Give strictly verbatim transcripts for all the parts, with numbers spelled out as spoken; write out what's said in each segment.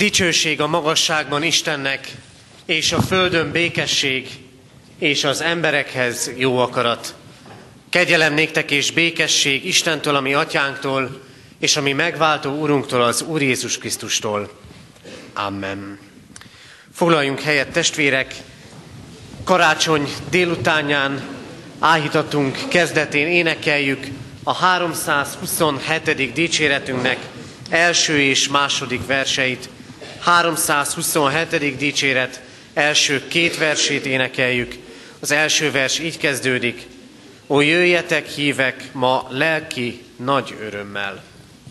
Dicsőség a magasságban Istennek, és a földön békesség, és az emberekhez jó akarat. Kegyelem néktek és békesség Istentől, a mi atyánktól, és a mi megváltó Urunktól, az Úr Jézus Krisztustól. Amen. Foglaljunk helyet, testvérek! Karácsony délutánján, áhítatunk kezdetén énekeljük a háromszázhuszonhetedik dicséretünknek első és második verseit. háromszázhuszonhetedik dicséret első két versét énekeljük. Az első vers így kezdődik: Ó, jöjjetek, hívek, ma lelki nagy örömmel.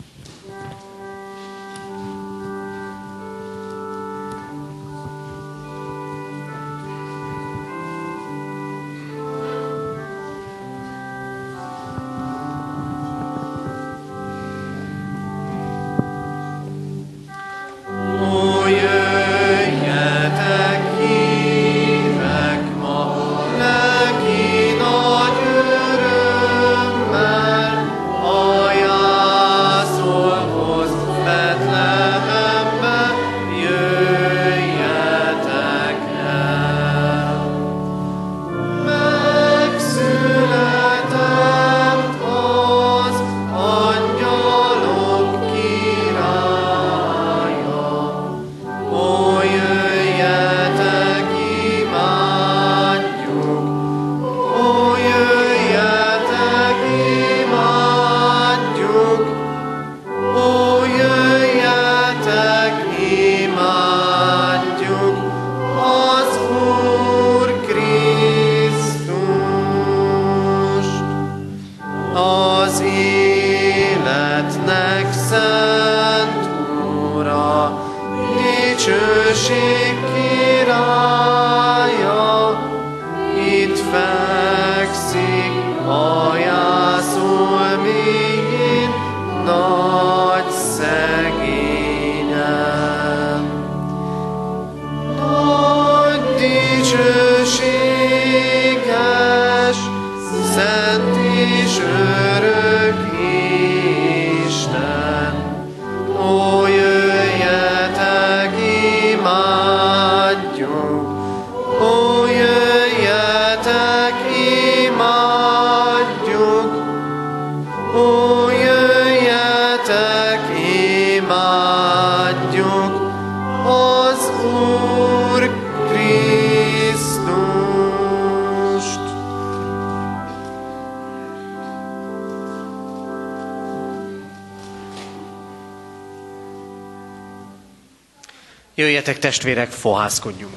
Jöjjetek, testvérek, fohászkodjunk!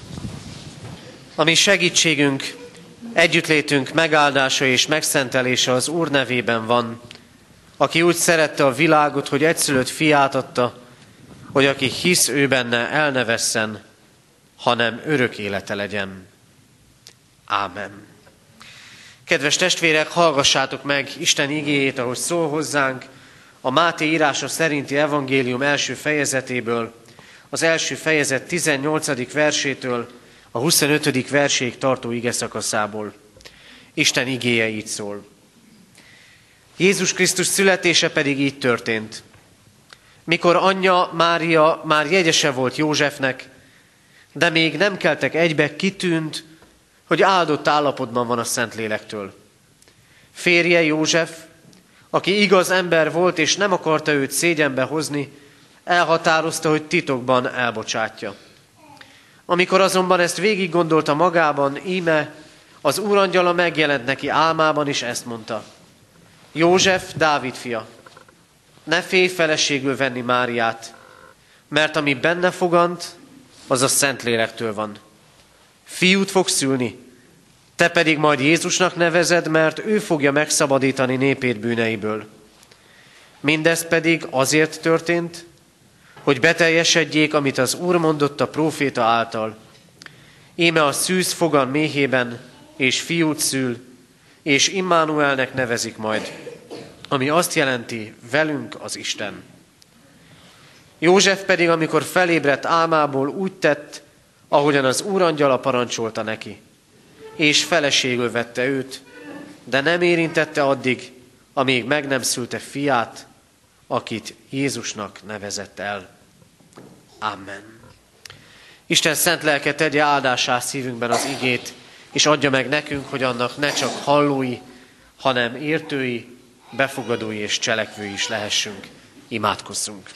A mi segítségünk, együttlétünk megáldása és megszentelése az Úr nevében van, aki úgy szerette a világot, hogy egyszülött fiát adta, hogy aki hisz ő benne, el ne vesszen, hanem örök élete legyen. Ámen. Kedves testvérek, hallgassátok meg Isten igéjét, ahogy szól hozzánk a Máté írása szerinti evangélium első fejezetéből, az első fejezet tizennyolcadik versétől a huszonötödik verséig tartó igeszakaszából. Isten igéje így szól. Jézus Krisztus születése pedig így történt. Mikor anyja Mária már jegyese volt Józsefnek, de még nem keltek egybe, kitűnt, hogy áldott állapotban van a Szentlélektől. Férje József, aki igaz ember volt és nem akarta őt szégyenbe hozni, elhatározta, hogy titokban elbocsátja. Amikor azonban ezt végig gondolta magában, íme az úrangyala megjelent neki álmában, és ezt mondta: József, Dávid fia, ne félj feleségül venni Máriát, mert ami benne fogant, az a Szentlélektől van. Fiút fog szülni, te pedig majd Jézusnak nevezed, mert ő fogja megszabadítani népét bűneiből. Mindez pedig azért történt, hogy beteljesedjék, amit az Úr mondott a próféta által. Íme a szűz fogan méhében, és fiút szül, és Immanuelnek nevezik majd, ami azt jelenti, velünk az Isten. József pedig, amikor felébredt álmából, úgy tett, ahogyan az úrangyala parancsolta neki, és feleségül vette őt, de nem érintette addig, amíg meg nem szülte fiát, akit Jézusnak nevezett el. Amen. Isten szent lelke tegye áldássá szívünkben az igét, és adja meg nekünk, hogy annak ne csak hallói, hanem értői, befogadói és cselekvői is lehessünk. Imádkozzunk.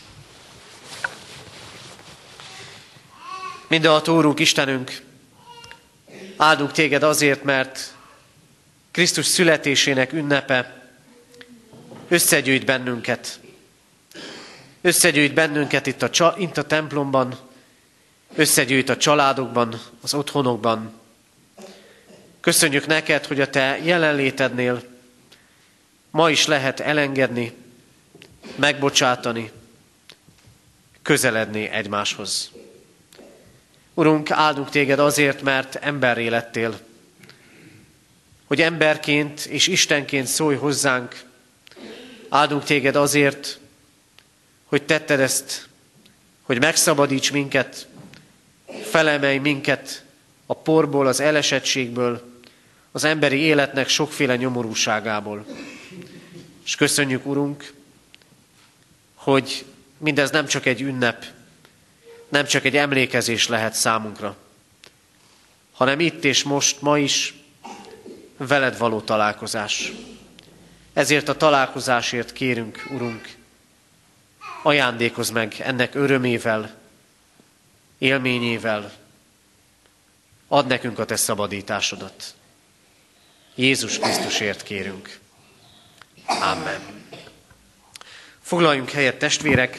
Mindenható Úrunk, Istenünk, áldunk Téged azért, mert Krisztus születésének ünnepe összegyűjt bennünket. Összegyűjt bennünket itt a, itt a templomban, összegyűjt a családokban, az otthonokban. Köszönjük neked, hogy a Te jelenlétednél ma is lehet elengedni, megbocsátani, közeledni egymáshoz. Urunk, áldunk Téged azért, mert emberré lettél, hogy emberként és Istenként szólj hozzánk. Áldunk Téged azért, hogy tetted ezt, hogy megszabadíts minket, felemelj minket a porból, az elesettségből, az emberi életnek sokféle nyomorúságából. És köszönjük, Urunk, hogy mindez nem csak egy ünnep, nem csak egy emlékezés lehet számunkra, hanem itt és most, ma is veled való találkozás. Ezért a találkozásért kérünk, Urunk, ajándékozz meg ennek örömével, élményével, add nekünk a Te szabadításodat. Jézus Krisztusért kérünk. Amen. Foglaljunk helyet, testvérek!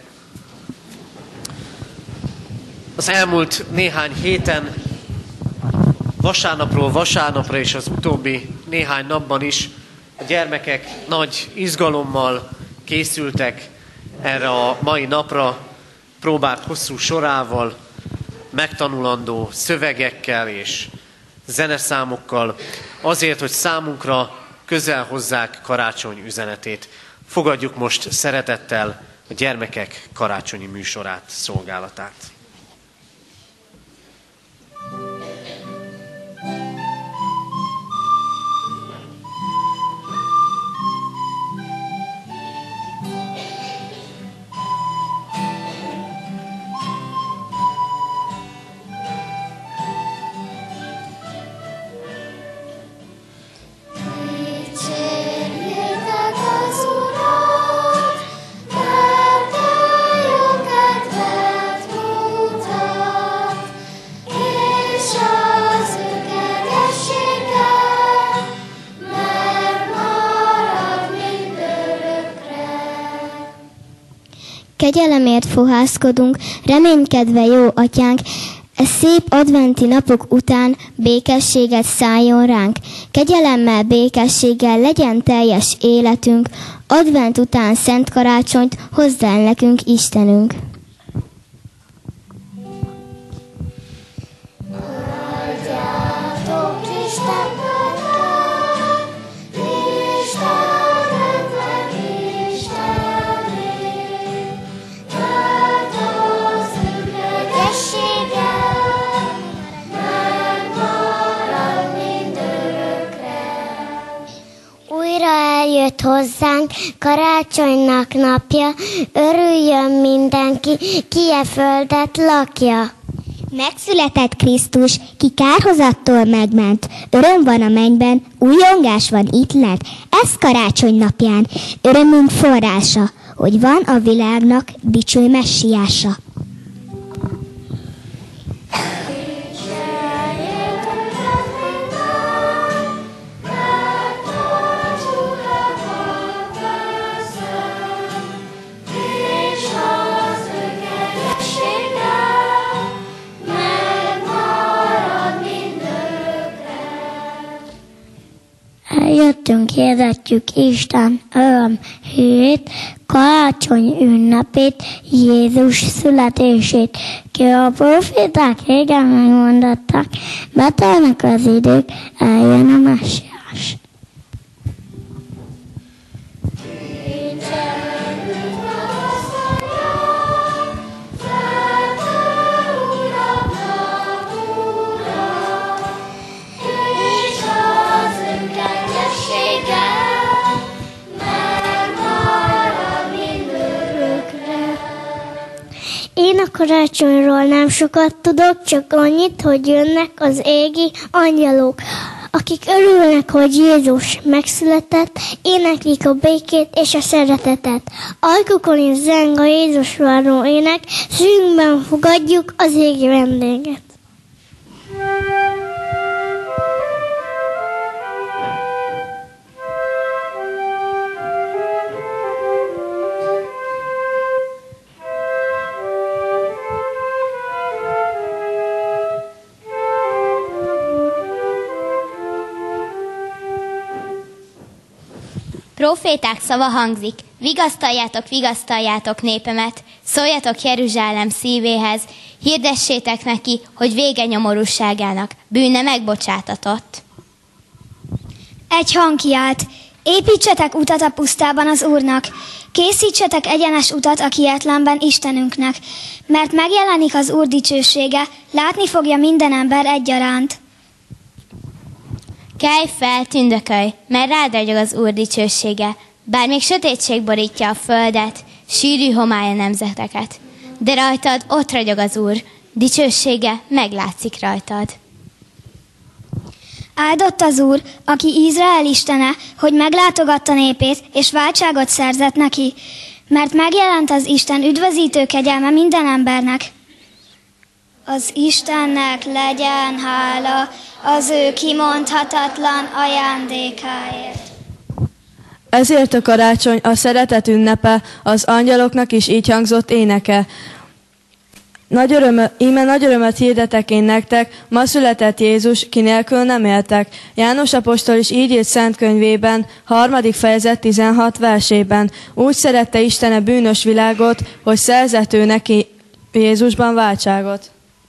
Az elmúlt néhány héten, vasárnapról vasárnapra és az utóbbi néhány napban is a gyermekek nagy izgalommal készültek erre a mai napra, próbált hosszú sorával, megtanulandó szövegekkel és zeneszámokkal, azért, hogy számunkra közel hozzák karácsony üzenetét. Fogadjuk most szeretettel a gyermekek karácsonyi műsorát, szolgálatát. Kegyelemért fohászkodunk, reménykedve jó atyánk, e szép adventi napok után békességet szálljon ránk. Kegyelemmel, békességgel legyen teljes életünk, advent után szent karácsonyt hozz el nekünk Istenünk. Eljött hozzánk karácsonynak napja, örüljön mindenki, ki e földet lakja. Megszületett Krisztus, ki kárhozattól megment, öröm van a mennyben, újongás van itt lent, ez karácsony napján, örömünk forrása, hogy van a világnak dicső messiása. Eljöttünk, hirdetjük Isten öröm hírét, karácsony ünnepét, Jézus születését. Ki a proféták régen megmondották, betelnek az idők, eljön a messiás. karácsonyról nem sokat tudok, csak annyit, hogy jönnek az égi angyalok, akik örülnek, hogy Jézus megszületett, éneklik a békét és a szeretetet. Ajkukon is zeng a Jézus váró ének, szívünkben fogadjuk az égi vendéget. Próféták szava hangzik, vigasztaljátok, vigasztaljátok népemet, szóljatok Jeruzsálem szívéhez, hirdessétek neki, hogy vége nyomorúságának, bűne megbocsátatott. Egy hang kiált, építsetek utat a pusztában az Úrnak, készítsetek egyenes utat a kietlenben Istenünknek, mert megjelenik az Úr dicsősége, látni fogja minden ember egyaránt. Kelj fel, tündökölj, mert rád ragyog az Úr dicsősége, bár még sötétség borítja a földet, sűrű homály a nemzeteket. De rajtad ott ragyog az Úr, dicsősége meglátszik rajtad. Áldott az Úr, aki Izrael istene, hogy meglátogatta népét, és váltságot szerzett neki, mert megjelent az Isten üdvözítő kegyelme minden embernek. Az Istennek legyen hála az ő kimondhatatlan ajándékáért. Ezért a karácsony a szeretet ünnepe, az angyaloknak is így hangzott éneke. Nagy öröm, íme nagy örömet hirdetek én nektek, ma született Jézus, ki nélkül nem éltek. János apostol is így írt szent könyvében, harmadik fejezet tizenhat versében. Úgy szerette Isten a bűnös világot, hogy szerzett ő neki Jézusban váltságot.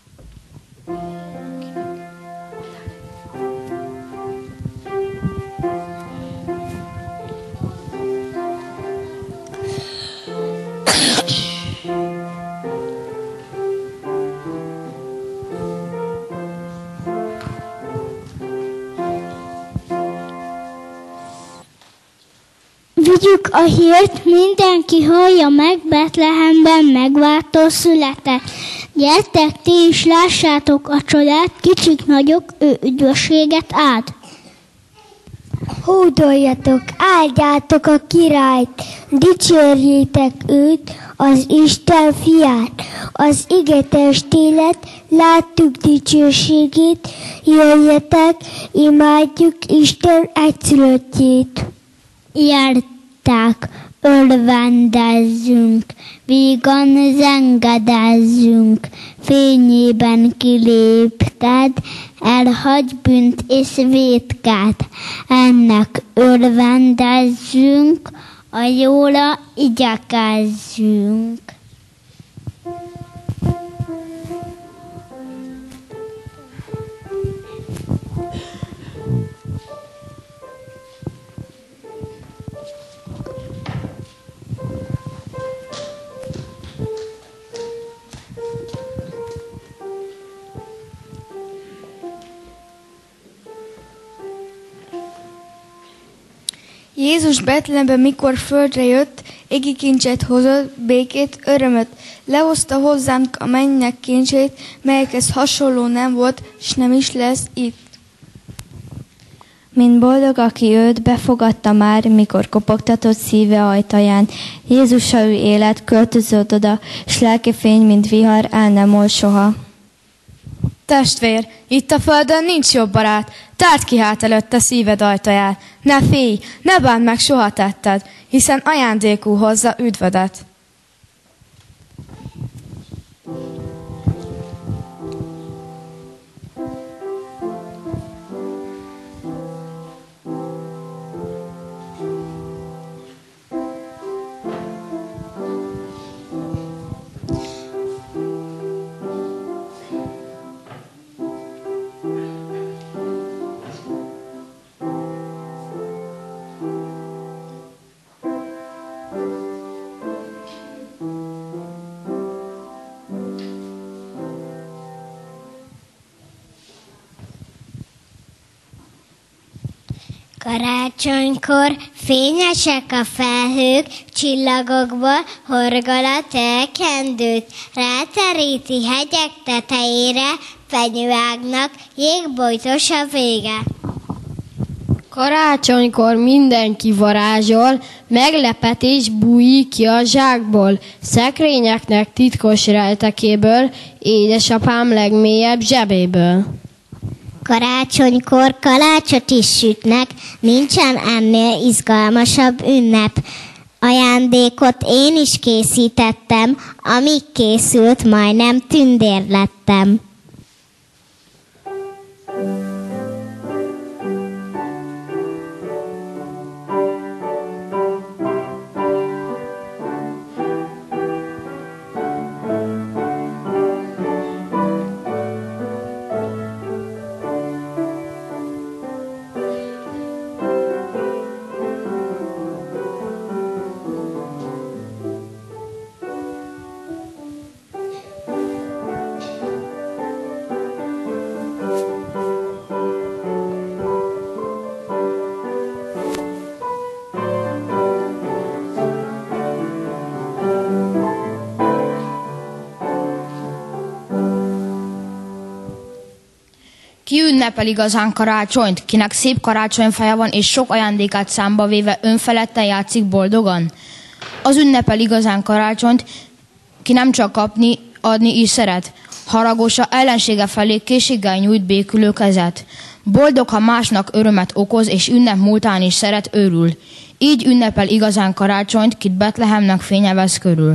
Vigyük a hírt, mindenki hallja meg, Betlehemben megváltó született. Gyertek, ti is lássátok a csodát, kicsik nagyok, ő üdvösséget áld. Hódoljatok, áldjátok a királyt, dicsérjétek őt, az Isten fiát, az ige testélet, láttuk dicsőségét, jöjjetek, imádjuk Isten egyszülöttjét. Járták, örvendezzünk, vígan zengedezzünk, fényében kilépted, elhagy bűnt és vétkát, ennek örvendezzünk, a jóra igyekezzünk. Jézus Betlehembe, mikor földre jött, égi kincset hozott, békét, örömöt. Lehozta hozzánk a mennynek kincsét, melyekhez hasonló nem volt, s nem is lesz itt. Mint boldog, aki őt befogadta már, mikor kopogtatott szíve ajtaján. Jézus, a ő élet, költözött oda, s lelki fény, mint vihar, el nem ol soha. Testvér, itt a földön nincs jobb barát, tárd ki hát előtte szíved ajtaját. Ne félj, ne bánd meg soha tetted, hiszen ajándékú hozza üdvödet. Karácsonykor fényesek a felhők, csillagokból horgolat elkendőt, ráteríti hegyek tetejére, fenyőágnak jégbojtos a vége. Karácsonykor mindenki varázsol, meglepetés bújik ki a zsákból, szekrényeknek titkos rejtekéből, édesapám legmélyebb zsebéből. Karácsonykor kalácsot is sütnek, nincsen ennél izgalmasabb ünnep. Ajándékot én is készítettem, amíg készült, majdnem tündér lettem. Ki ünnepel igazán karácsonyt, kinek szép karácsonyfeje van, és sok ajándékát számba véve önfeledten játszik boldogan? Az ünnepel igazán karácsonyt, ki nem csak kapni, adni is szeret. Haragosa ellensége felé készséggel nyújt békülő kezet. Boldog, ha másnak örömet okoz, és ünnep múltán is szeret, örül. Így ünnepel igazán karácsonyt, kit Betlehemnek fénye vesz körül.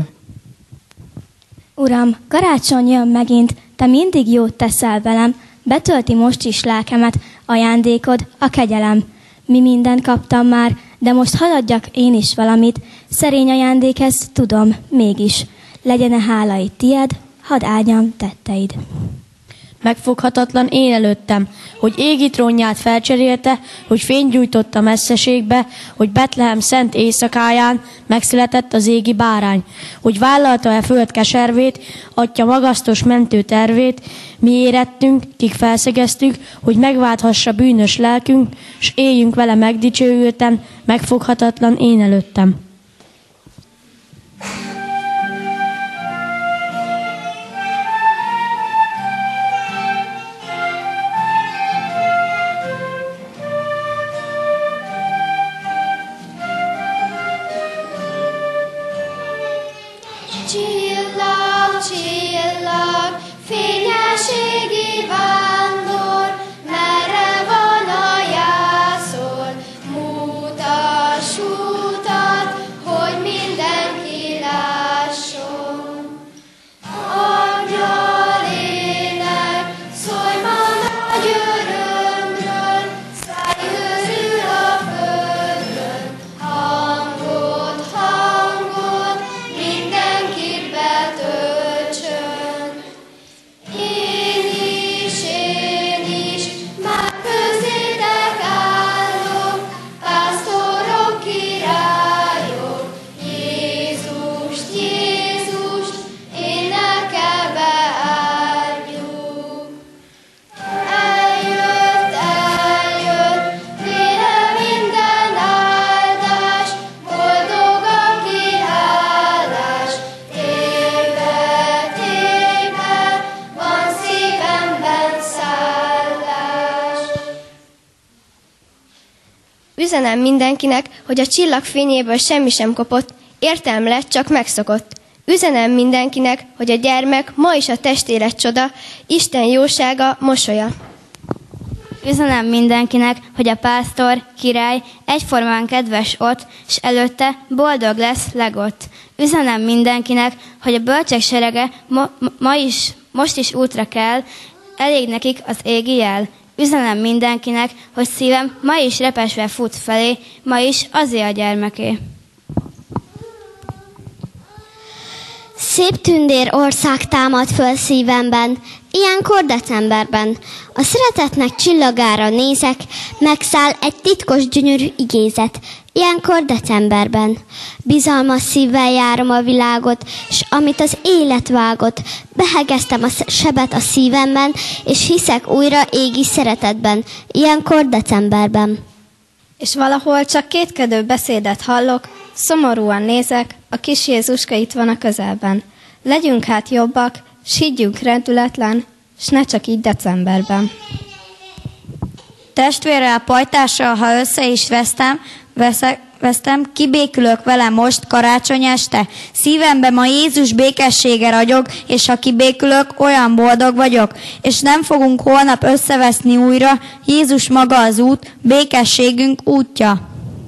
Uram, karácsony jön megint, te mindig jót teszel velem, betölti most is lelkemet, ajándékod, a kegyelem. Mi mindent kaptam már, de most hadd adjak én is valamit, szerény ajándék ez, tudom, mégis. Legyen-e hála itt tied, hadd áldjam tetteid. Megfoghatatlan én előttem, hogy égi trónját felcserélte, hogy fényt gyújtott a messzeségbe, hogy Betlehem szent éjszakáján megszületett az égi bárány, hogy vállalta-e föld keservét, atya magasztos mentő tervét, mi érettünk, kik felszegeztük, hogy megválthassa bűnös lelkünk, s éljünk vele megdicsőülten, megfoghatatlan én előttem. Csillag, csillag, fényességi vándor, merre van a jászol, mutass utat, hogy mindenki lásson. Angyal ének, szólj ma nagy örömről, száj örül a földön, hangot, hangot, mindenki betöltsön. Én is, én is, már közétek állok, pásztorok, királyok, Jézust, Jézust, énekelve áldjuk. Eljött, eljött, vére minden áldás, boldog, aki hálás, térbe, térbe, van szívemben szállás. Üzenem mindenkinek, hogy a csillag fényéből semmi sem kopott, értelme lett, csak megszokott. Üzenem mindenkinek, hogy a gyermek ma is a testélet csoda, Isten jósága, mosolya. Üzenem mindenkinek, hogy a pásztor, király egyformán kedves ott, s előtte boldog lesz legott. Üzenem mindenkinek, hogy a bölcsek serege ma, ma is, most is útra kell, elég nekik az égi jel. Üzenem mindenkinek, hogy szívem ma is repesve fut felé, ma is azért a gyermeké. Szép tündér ország támad föl szívemben, ilyenkor decemberben. A szeretetnek csillagára nézek, megszáll egy titkos gyönyörű igézet, ilyenkor decemberben. Bizalmas szívvel járom a világot, s amit az élet vágott, behegeztem a sebet a szívemben, és hiszek újra égi szeretetben, ilyenkor decemberben. és valahol csak kétkedő beszédet hallok, szomorúan nézek, a kis Jézuska itt van a közelben. Legyünk hát jobbak, s higgyünk rendületlen, s ne csak így decemberben. Testvérrel, pajtással, ha össze is vesztem, veszek, vesztem, kibékülök vele most karácsony este. Szívemben ma Jézus békessége ragyog, és ha kibékülök, olyan boldog vagyok. És nem fogunk holnap összeveszni újra, Jézus maga az út, békességünk útja.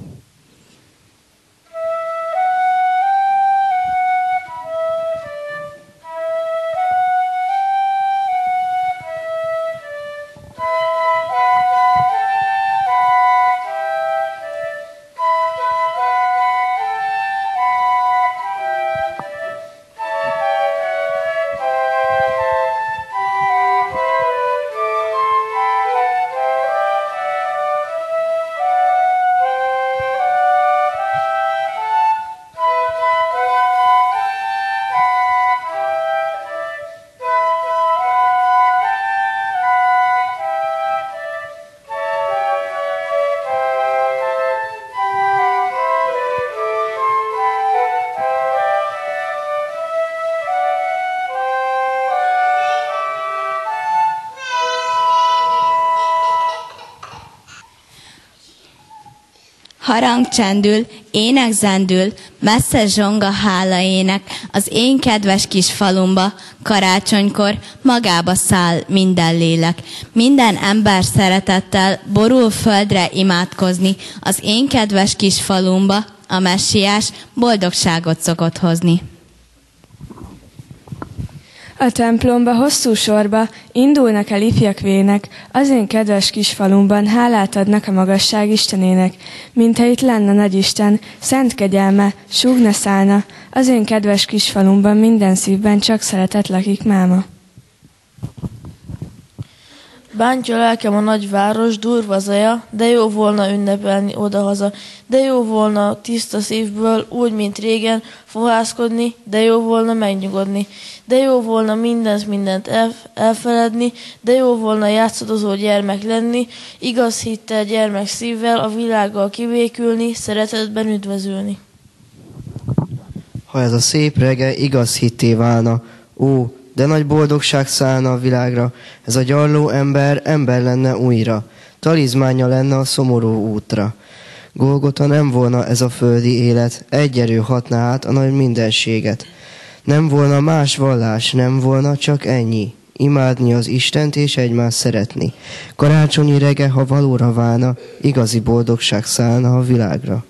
Harang csendül, ének zendül, messze zsong a hálaének, az én kedves kis falumba, karácsonykor magába száll minden lélek. Minden ember szeretettel borul földre imádkozni, az én kedves kis falumba a messiás boldogságot szokott hozni. A templomba hosszú sorba indulnak el ifjak vének, az én kedves kis falumban hálát adnak a magasság Istenének, mintha itt lenne nagyisten, szent kegyelme, súgna szállna, az én kedves kis falumban minden szívben csak szeretet lakik máma. Bántja lelkem a nagyváros, durva zaja, de jó volna ünnepelni odahaza, de jó volna tiszta szívből, úgy, mint régen, fohászkodni, de jó volna megnyugodni, de jó volna mindent, mindent elf- elfeledni, de jó volna játszadozó gyermek lenni, igaz hittel gyermek szívvel, a világgal kibékülni, szeretetben üdvözülni. Ha ez a szép rege igaz hitté válna, ó, de nagy boldogság szállna a világra, ez a gyarló ember ember lenne újra, talizmánja lenne a szomorú útra. Golgota nem volna ez a földi élet, egy erő hatná át a nagy mindenséget. Nem volna más vallás, nem volna csak ennyi, imádni az Istent és egymást szeretni. Karácsonyi rege, ha valóra válna, igazi boldogság szállna a világra.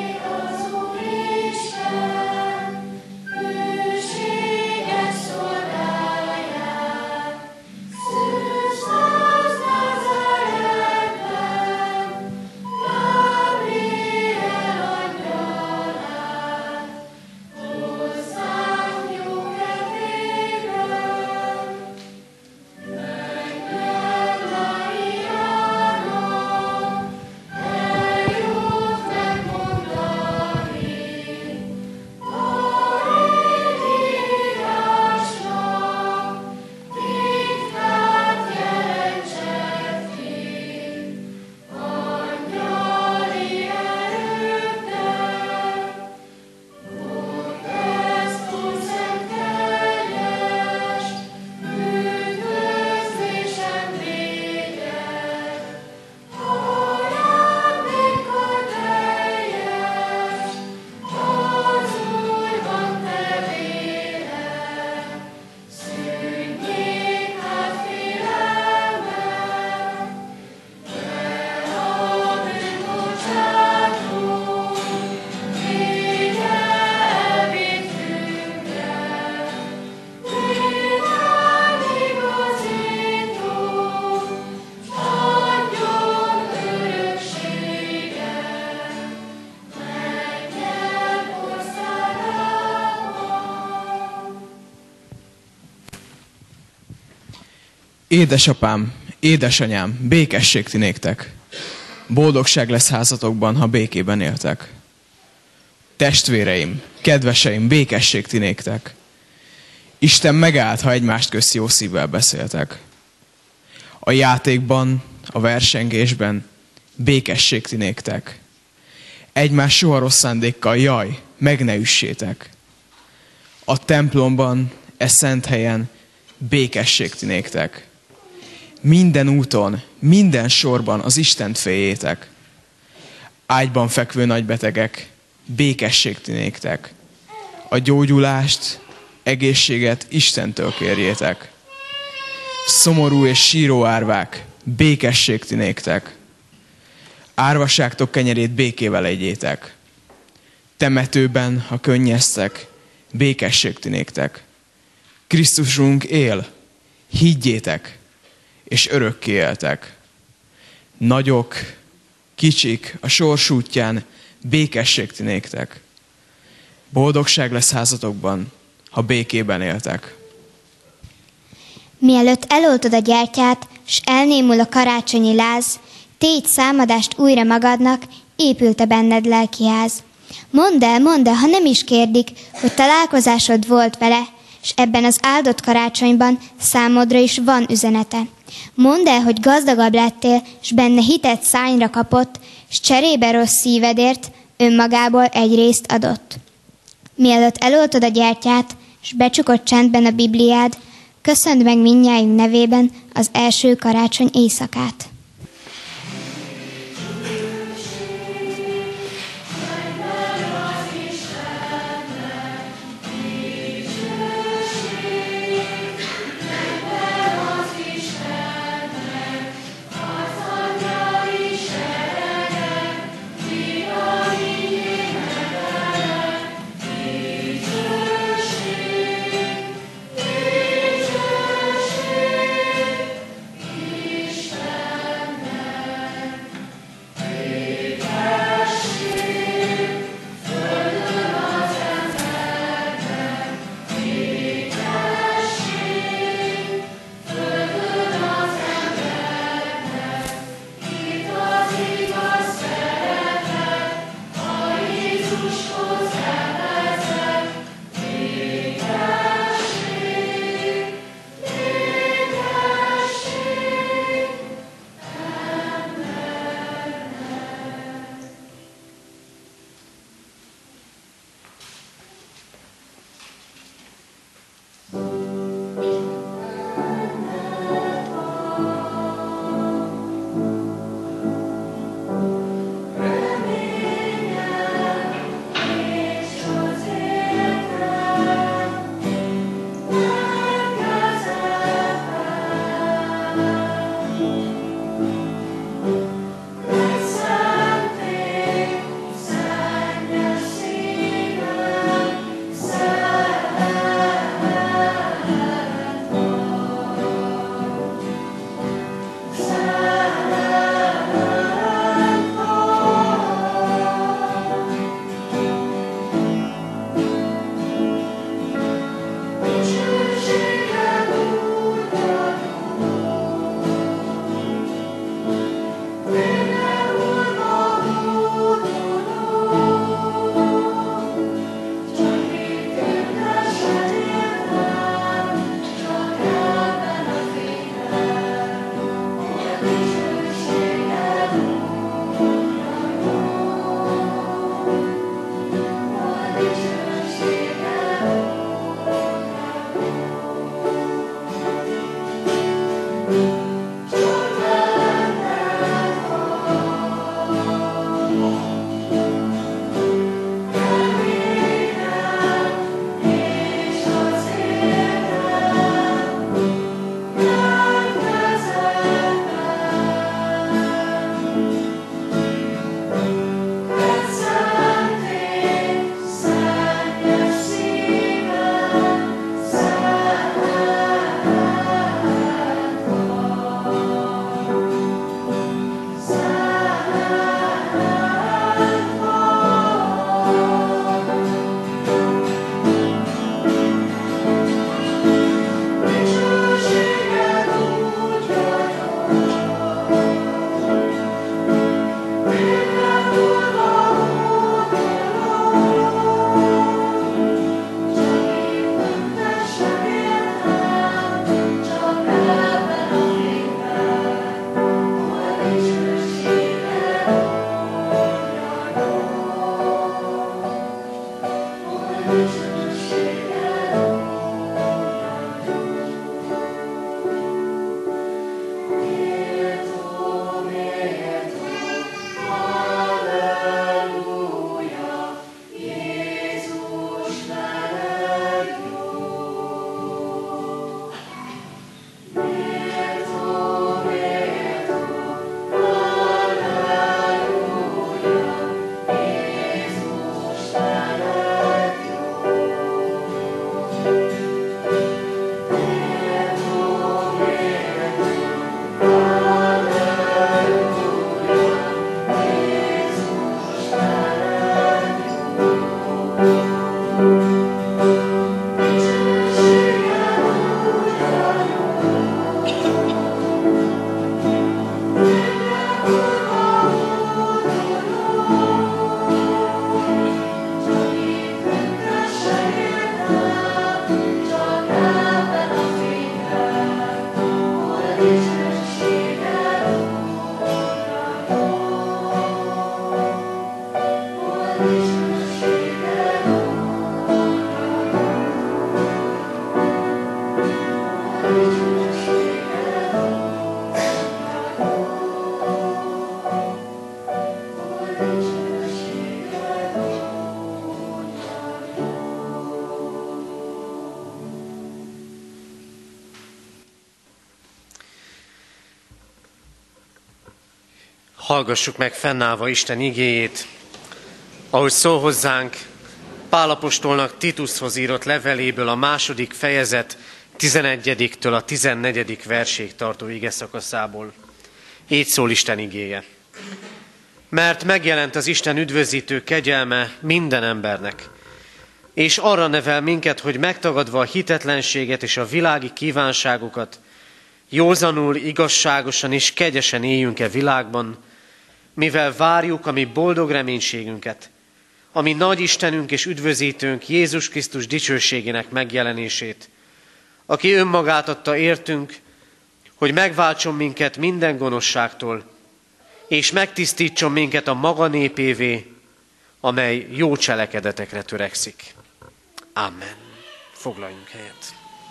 Bűséges szolgálat. Édesapám, édesanyám, békesség ti néktek. Boldogság lesz házatokban, ha békében éltek. Testvéreim, kedveseim, békesség ti néktek. Isten megállt, ha egymást közt jó szívvel beszéltek. A játékban, a versengésben békesség ti néktek. Egymás soha rossz szándékkal, jaj, meg ne üssétek. A templomban, e szent helyen békesség ti néktek. Minden úton, minden sorban az Istent féljétek. Ágyban fekvő nagybetegek, békesség ti néktek. A gyógyulást, egészséget Istentől kérjétek. Szomorú és síró árvák, békesség ti néktek. Árvasságtok kenyerét békével egyétek. Temetőben, ha könnyeztek, békesség ti néktek. Krisztusunk él, higgyétek, és örökké éltek. Nagyok, kicsik, a sors útján békesség ti néktek. Boldogság lesz házatokban, ha békében éltek. Mielőtt eloltod a gyertyát, s elnémul a karácsonyi láz, tégy számadást újra magadnak, épült-e benned lelkiház. Mondd el, mondd el, ha nem is kérdik, hogy találkozásod volt vele, s ebben az áldott karácsonyban számodra is van üzenete. Mondd el, hogy gazdagabb lettél, s benne hitet szányra kapott, s cserébe rossz szívedért önmagából egy részt adott. Mielőtt eloltod a gyertyát, s becsukott csendben a Bibliád, köszönd meg mindnyájunk nevében az első karácsony éjszakát. Isten Hallgassuk meg fennállva Isten igéjét, ahogy szól hozzánk Pál apostolnak Titushoz írott leveléből a második fejezet tizenegyediktől a tizennegyedik verség tartó igeszakaszából. Így szól Isten igéje. Mert megjelent az Isten üdvözítő kegyelme minden embernek, és arra nevel minket, hogy megtagadva a hitetlenséget és a világi kívánságokat, józanul, igazságosan és kegyesen éljünk-e világban, mivel várjuk a mi boldog reménységünket, ami nagy Istenünk és üdvözítőnk Jézus Krisztus dicsőségének megjelenését, aki önmagát adta értünk, hogy megváltson minket minden gonoszságtól, és megtisztítson minket a maga népévé, amely jó cselekedetekre törekszik. Amen. Foglaljunk helyet.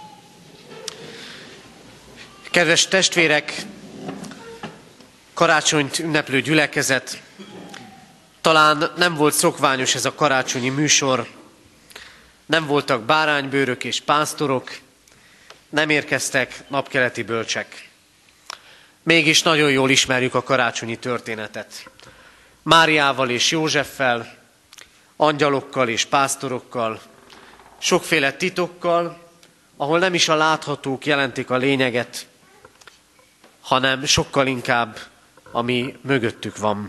Kedves testvérek, karácsonyt ünneplő gyülekezet, talán nem volt szokványos ez a karácsonyi műsor, nem voltak báránybőrök és pásztorok, nem érkeztek napkeleti bölcsek. Mégis nagyon jól ismerjük a karácsonyi történetet. Máriával és Józseffel, angyalokkal és pásztorokkal, sokféle titokkal, ahol nem is a láthatók jelentik a lényeget, hanem sokkal inkább, ami mögöttük van.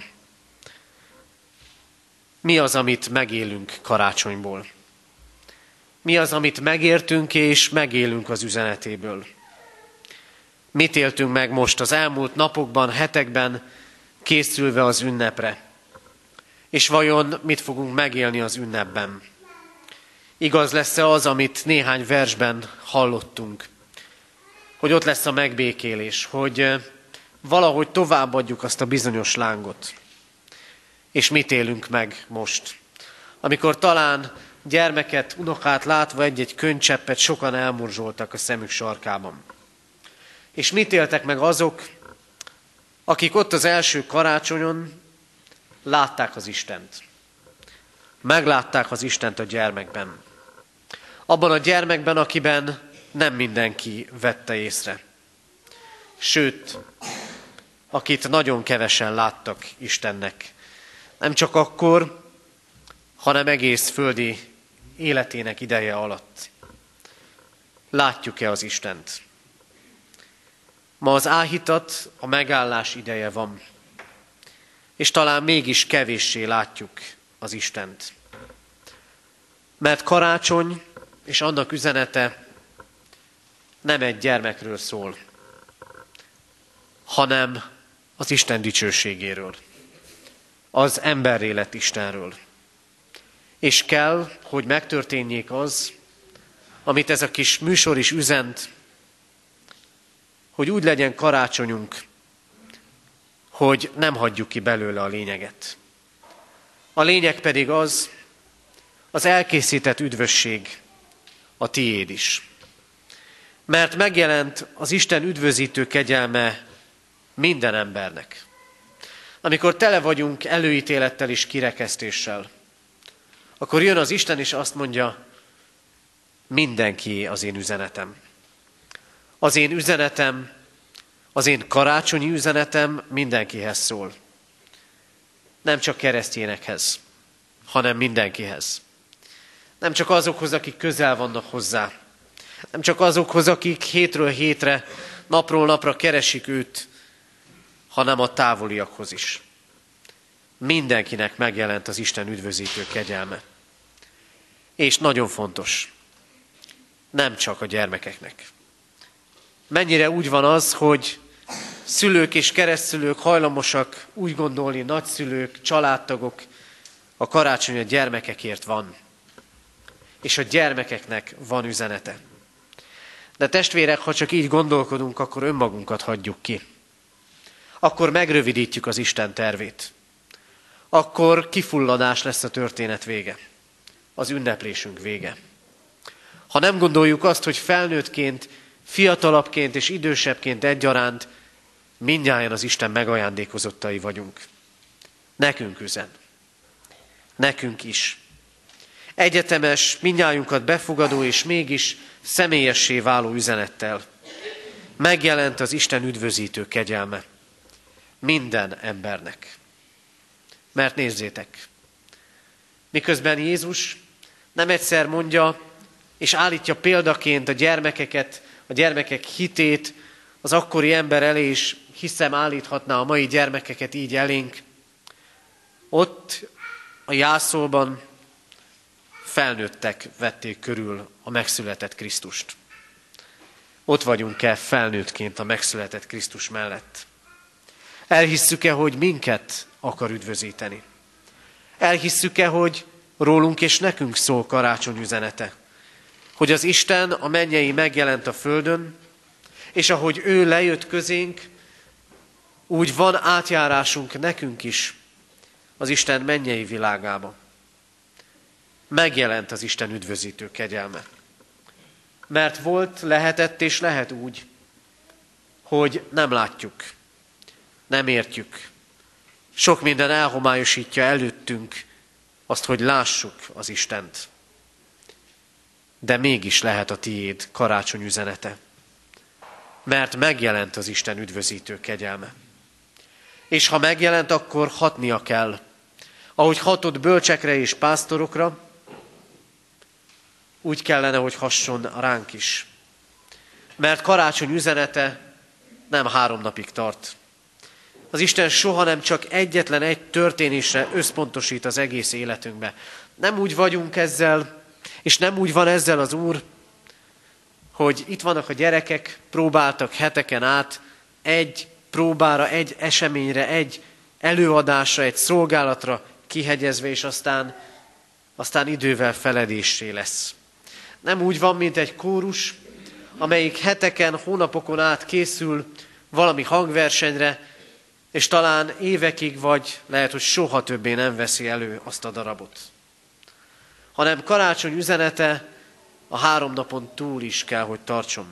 Mi az, amit megélünk karácsonyból? Mi az, amit megértünk és megélünk az üzenetéből? Mit éltünk meg most az elmúlt napokban, hetekben, készülve az ünnepre? És vajon mit fogunk megélni az ünnepben? Igaz lesz-e az, amit néhány versben hallottunk? Hogy ott lesz a megbékélés, hogy valahogy továbbadjuk azt a bizonyos lángot. És mit élünk meg most? Amikor talán gyermeket, unokát látva egy-egy könycseppet sokan elmorzsoltak a szemük sarkában. És mit éltek meg azok, akik ott az első karácsonyon látták az Istent? Meglátták az Istent a gyermekben. Abban a gyermekben, akiben nem mindenki vette észre. Sőt, akit nagyon kevesen láttak Istennek. Nem csak akkor, hanem egész földi életének ideje alatt. Látjuk-e az Istent? Ma az áhítat, a megállás ideje van, és talán mégis kevéssé látjuk az Istent. Mert karácsony és annak üzenete nem egy gyermekről szól, hanem az Isten dicsőségéről, az emberré lett Istenről. És kell, hogy megtörténjék az, amit ez a kis műsor is üzent, hogy úgy legyen karácsonyunk, hogy nem hagyjuk ki belőle a lényeget. A lényeg pedig az, az elkészített üdvösség, a tiéd is. Mert megjelent az Isten üdvözítő kegyelme minden embernek. Amikor tele vagyunk előítélettel és kirekesztéssel, akkor jön az Isten és azt mondja, mindenkié az én üzenetem. Az én üzenetem, az én karácsonyi üzenetem mindenkihez szól. Nem csak keresztényekhez, hanem mindenkihez. Nem csak azokhoz, akik közel vannak hozzá. Nem csak azokhoz, akik hétről hétre, napról napra keresik őt, hanem a távoliakhoz is. Mindenkinek megjelent az Isten üdvözítő kegyelme. És nagyon fontos, nem csak a gyermekeknek. Mennyire úgy van az, hogy szülők és keresztszülők hajlamosak úgy gondolni, nagyszülők, családtagok, a karácsony a gyermekekért van. És a gyermekeknek van üzenete. De testvérek, ha csak így gondolkodunk, akkor önmagunkat hagyjuk ki. Akkor megrövidítjük az Isten tervét. Akkor kifulladás lesz a történet vége. Az ünneplésünk vége. Ha nem gondoljuk azt, hogy felnőttként, fiatalabbként és idősebbként egyaránt mindnyájan az Isten megajándékozottai vagyunk. Nekünk üzen. Nekünk is. Egyetemes, mindnyájunkat befogadó és mégis személyessé váló üzenettel. Megjelent az Isten üdvözítő kegyelme. minden embernek. Mert nézzétek, miközben Jézus nem egyszer mondja, és állítja példaként a gyermekeket, a gyermekek hitét az akkori ember elé, és hiszem állíthatná a mai gyermekeket így elénk. Ott a jászolban felnőttek vették körül a megszületett Krisztust. Ott vagyunk-e felnőttként a megszületett Krisztus mellett? Elhisszük-e, hogy minket akar üdvözíteni? Elhisszük-e, hogy rólunk és nekünk szól karácsony üzenete? Hogy az Isten a mennyei megjelent a földön, és ahogy ő lejött közénk, úgy van átjárásunk nekünk is az Isten mennyei világába. Megjelent az Isten üdvözítő kegyelme. Mert volt, lehetett és lehet úgy, hogy nem látjuk, nem értjük. Sok minden elhomályosítja előttünk azt, hogy lássuk az Istent. De mégis lehet a tiéd karácsony üzenete. Mert megjelent az Isten üdvözítő kegyelme. És ha megjelent, akkor hatnia kell. Ahogy hatott bölcsekre és pásztorokra, úgy kellene, hogy hasson ránk is. Mert karácsony üzenete nem három napig tart. Az Isten soha nem csak egyetlen egy történésre összpontosít az egész életünkbe. Nem úgy vagyunk ezzel, és nem úgy van ezzel az Úr, hogy itt vannak a gyerekek, próbáltak heteken át egy próbára, egy eseményre, egy előadásra, egy szolgálatra kihegyezve, és aztán, aztán idővel feledéssé lesz. Nem úgy van, mint egy kórus, amelyik heteken, hónapokon át készül valami hangversenyre, és talán évekig, vagy lehet, hogy soha többé nem veszi elő azt a darabot. Hanem karácsony üzenete a három napon túl is kell, hogy tartson.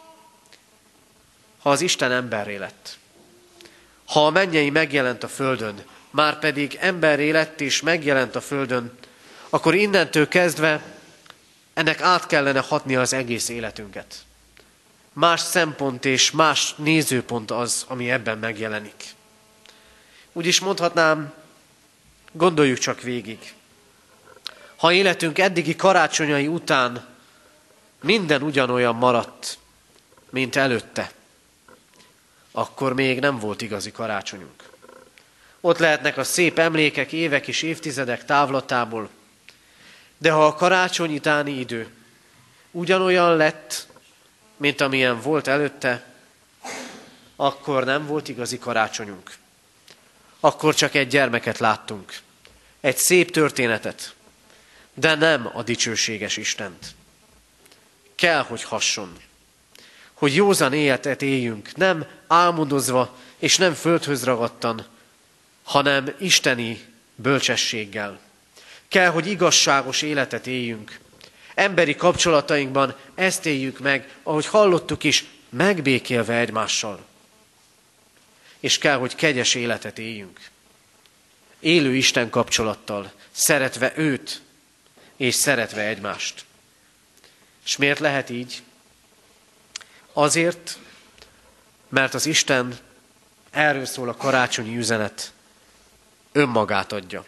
Ha az Isten emberré lett, ha a mennyei megjelent a földön, már pedig emberré lett és megjelent a földön, akkor innentől kezdve ennek át kellene hatnia az egész életünket. Más szempont és más nézőpont az, ami ebben megjelenik. Úgy is mondhatnám, gondoljuk csak végig. Ha életünk eddigi karácsonyai után minden ugyanolyan maradt, mint előtte, akkor még nem volt igazi karácsonyunk. Ott lehetnek a szép emlékek évek és évtizedek távlatából, de ha a karácsony utáni idő ugyanolyan lett, mint amilyen volt előtte, akkor nem volt igazi karácsonyunk. Akkor csak egy gyermeket láttunk, egy szép történetet, de nem a dicsőséges Istent. Kell, hogy hasson, hogy józan életet éljünk, nem álmodozva és nem földhöz ragadtan, hanem isteni bölcsességgel. Kell, hogy igazságos életet éljünk. Emberi kapcsolatainkban ezt éljük meg, ahogy hallottuk is, megbékélve egymással. És kell, hogy kegyes életet éljünk. Élő Isten kapcsolattal, szeretve őt, és szeretve egymást. És miért lehet így? Azért, mert az Isten, erről szól a karácsonyi üzenet, önmagát adja.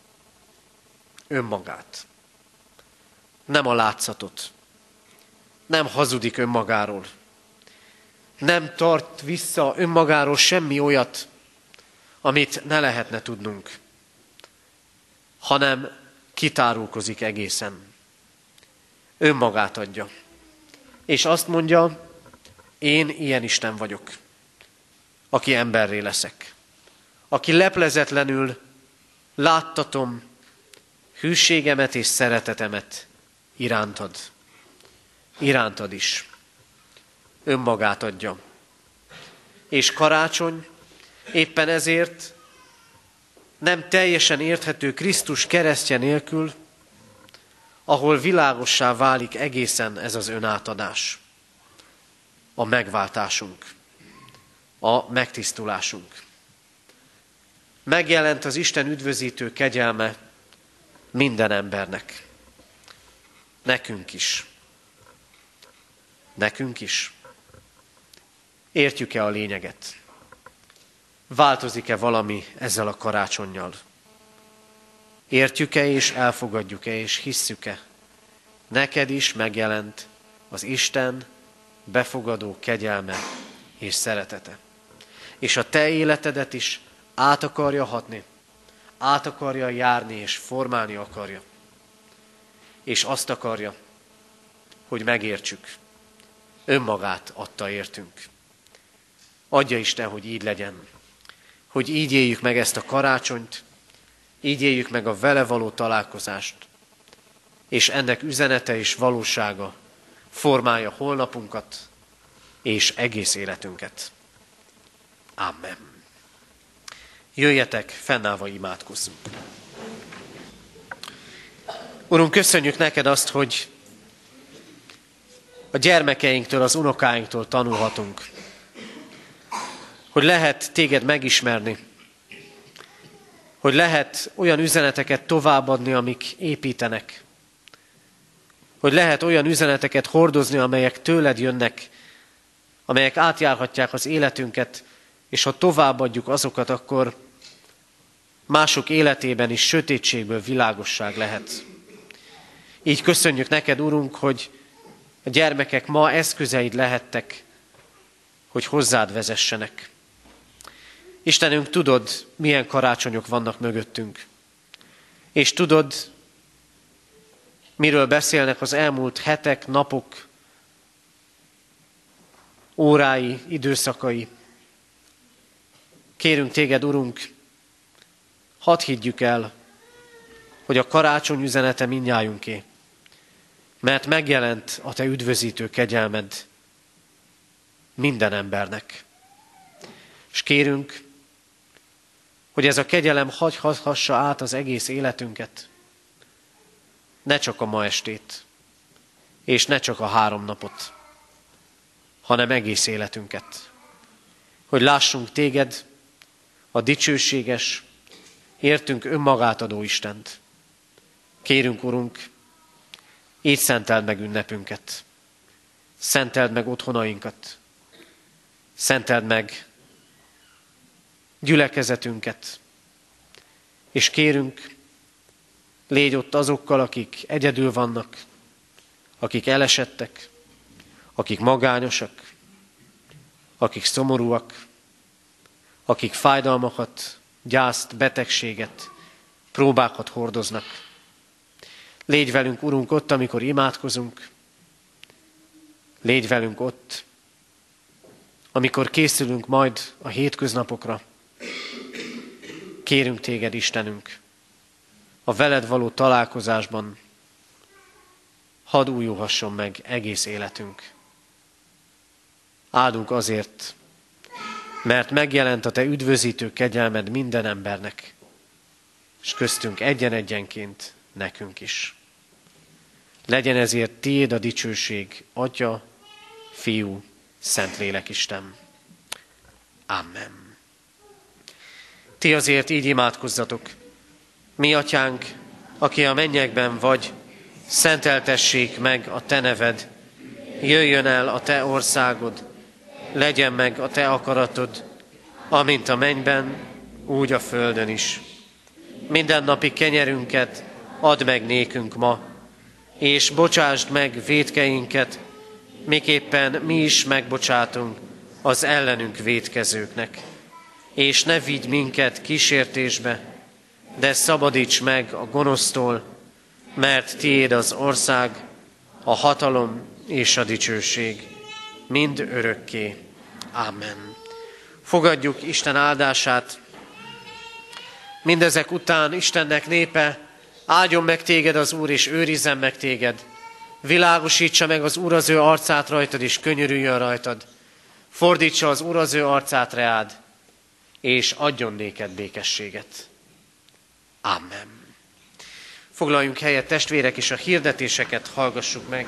Önmagát. Nem a látszatot. Nem hazudik önmagáról. Nem tart vissza önmagáról semmi olyat, amit ne lehetne tudnunk, hanem kitárulkozik egészen. Önmagát adja. És azt mondja, én ilyen Isten vagyok, aki emberré leszek, aki leplezetlenül láttatom hűségemet és szeretetemet irántad. Irántad is. Önmagát adja. És karácsony éppen ezért nem teljesen érthető Krisztus keresztje nélkül, ahol világossá válik egészen ez az önátadás. A megváltásunk, a megtisztulásunk. Megjelent az Isten üdvözítő kegyelme minden embernek. Nekünk is. Nekünk is. Értjük-e a lényeget? változik-e valami ezzel a karácsonnyal? Értjük-e és elfogadjuk-e és hisszük-e? Neked is megjelent az Isten befogadó kegyelme és szeretete. És a te életedet is át akarja hatni, át akarja járni és formálni akarja. És azt akarja, hogy megértsük. Önmagát adta értünk. Adja Isten, hogy így legyen. Hogy így éljük meg ezt a karácsonyt, így éljük meg a vele való találkozást, és ennek üzenete és valósága formálja holnapunkat és egész életünket. Amen. Jöjjetek, fennállva imádkozzunk. Urunk, köszönjük neked azt, hogy a gyermekeinktől, az unokáinktól tanulhatunk, hogy lehet téged megismerni, hogy lehet olyan üzeneteket továbbadni, amik építenek, hogy lehet olyan üzeneteket hordozni, amelyek tőled jönnek, amelyek átjárhatják az életünket, és ha továbbadjuk azokat, akkor mások életében is sötétségből világosság lehet. Így köszönjük neked, Urunk, hogy a gyermekek ma eszközeid lehettek, hogy hozzád vezessenek. Istenünk, tudod, milyen karácsonyok vannak mögöttünk. És tudod, miről beszélnek az elmúlt hetek, napok, órái, időszakai. Kérünk téged, Urunk, hadd higgyük el, hogy a karácsony üzenete mindnyájunké, mert megjelent a te üdvözítő kegyelmed minden embernek. És kérünk, hogy ez a kegyelem hagyhassa át az egész életünket, ne csak a ma estét, és ne csak a három napot, hanem egész életünket. Hogy lássunk téged, a dicsőséges, értünk önmagát adó Istent. Kérünk, Urunk, így szenteld meg ünnepünket, szenteld meg otthonainkat, szenteld meg gyülekezetünket, és kérünk, légy ott azokkal, akik egyedül vannak, akik elesettek, akik magányosak, akik szomorúak, akik fájdalmakat, gyászt, betegséget, próbákat hordoznak. Légy velünk, Urunk, ott, amikor imádkozunk. Légy velünk ott, amikor készülünk majd a hétköznapokra. Kérünk téged, Istenünk, a veled való találkozásban hadd újulhasson meg egész életünk. Áldunk azért, mert megjelent a te üdvözítő kegyelmed minden embernek, és köztünk egyen-egyenként nekünk is. Legyen ezért tiéd a dicsőség, Atya, Fiú, Szentlélek Isten. Amen. Ti azért így imádkozzatok. Mi, Atyánk, aki a mennyekben vagy, szenteltessék meg a te neved, jöjjön el a te országod, legyen meg a te akaratod, amint a mennyben, úgy a földön is. Mindennapi kenyerünket add meg nékünk ma, és bocsásd meg vétkeinket, miképpen mi is megbocsátunk az ellenünk vétkezőknek. És ne vigy minket kísértésbe, de szabadíts meg a gonosztól, mert tiéd az ország, a hatalom és a dicsőség, mind örökké. Amen. Fogadjuk Isten áldását. Mindezek után Istennek népe, áldjon meg téged az Úr, és őrizzen meg téged. Világosítsa meg az Úr az ő arcát rajtad, és könyörüljön rajtad. Fordítsa az Úr az ő arcát reád, és adjon néked békességet. Amen. Foglaljunk helyet, testvérek, és a hirdetéseket hallgassuk meg.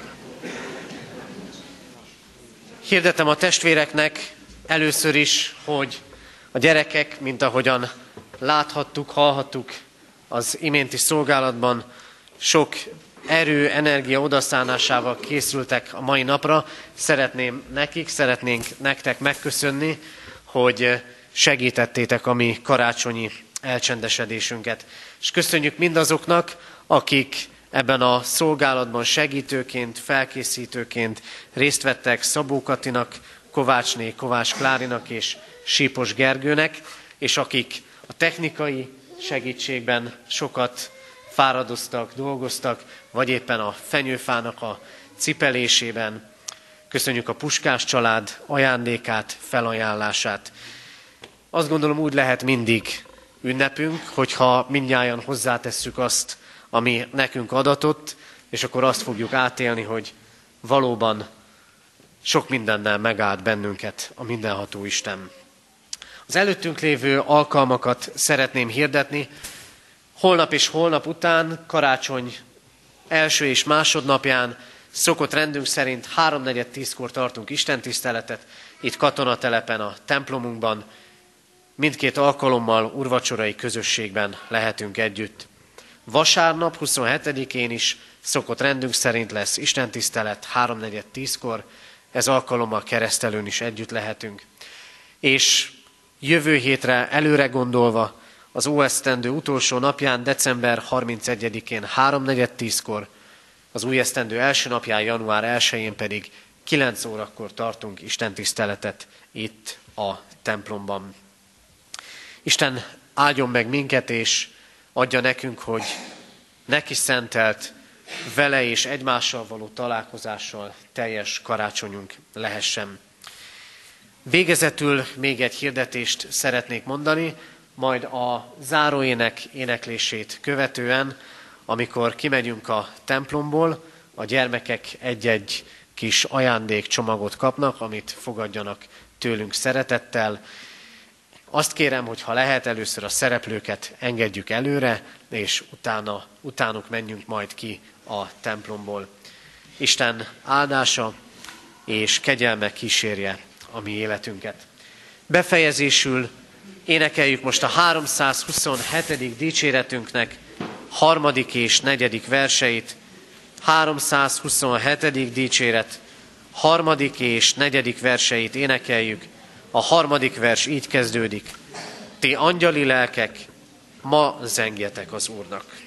Hirdetem a testvéreknek először is, hogy a gyerekek, mint ahogyan láthattuk, hallhattuk az iménti szolgálatban, sok erő, energia odaszánásával készültek a mai napra. Szeretném nekik, szeretnénk nektek megköszönni, hogy segítettétek a mi karácsonyi elcsendesedésünket. És köszönjük mindazoknak, akik ebben a szolgálatban segítőként, felkészítőként részt vettek, Szabó Katinak, Kovácsné, Kovács Klárinak és Sípos Gergőnek, és akik a technikai segítségben sokat fáradoztak, dolgoztak, vagy éppen a fenyőfának a cipelésében. Köszönjük a Puskás család ajándékát, felajánlását. Azt gondolom, úgy lehet mindig ünnepünk, hogyha mindnyájan hozzátesszük azt, ami nekünk adatott, és akkor azt fogjuk átélni, hogy valóban sok mindennel megállt bennünket a mindenható Isten. Az előttünk lévő alkalmakat szeretném hirdetni. Holnap és holnap után, karácsony első és másodnapján szokott rendünk szerint háromnegyed tízkor tartunk istentiszteletet, itt katonatelepen a templomunkban. Mindkét alkalommal urvacsorai közösségben lehetünk együtt. Vasárnap huszonhetedikén is szokott rendünk szerint lesz istentisztelet háromnegyed tízkor, ez alkalommal keresztelőn is együtt lehetünk. És jövő hétre előre gondolva az óesztendő utolsó napján, december harmincegyedikén háromnegyed tízkor, az új esztendő első napján, január elsején pedig kilenc órakor tartunk istentiszteletet itt a templomban. Isten áldjon meg minket, és adja nekünk, hogy neki szentelt, vele és egymással való találkozással teljes karácsonyunk lehessen. Végezetül még egy hirdetést szeretnék mondani, majd a záróének éneklését követően, amikor kimegyünk a templomból, a gyermekek egy-egy kis ajándékcsomagot kapnak, amit fogadjanak tőlünk szeretettel. Azt kérem, hogy ha lehet, először a szereplőket engedjük előre, és utána, utánuk menjünk majd ki a templomból. Isten áldása és kegyelme kísérje a mi életünket. Befejezésül énekeljük most a háromszázhuszonhetedik dicséretünknek harmadik és negyedik verseit. háromszázhuszonhetedik dicséret harmadik és negyedik verseit énekeljük. A harmadik vers így kezdődik. Ti angyali lelkek, ma zengjetek az Úrnak.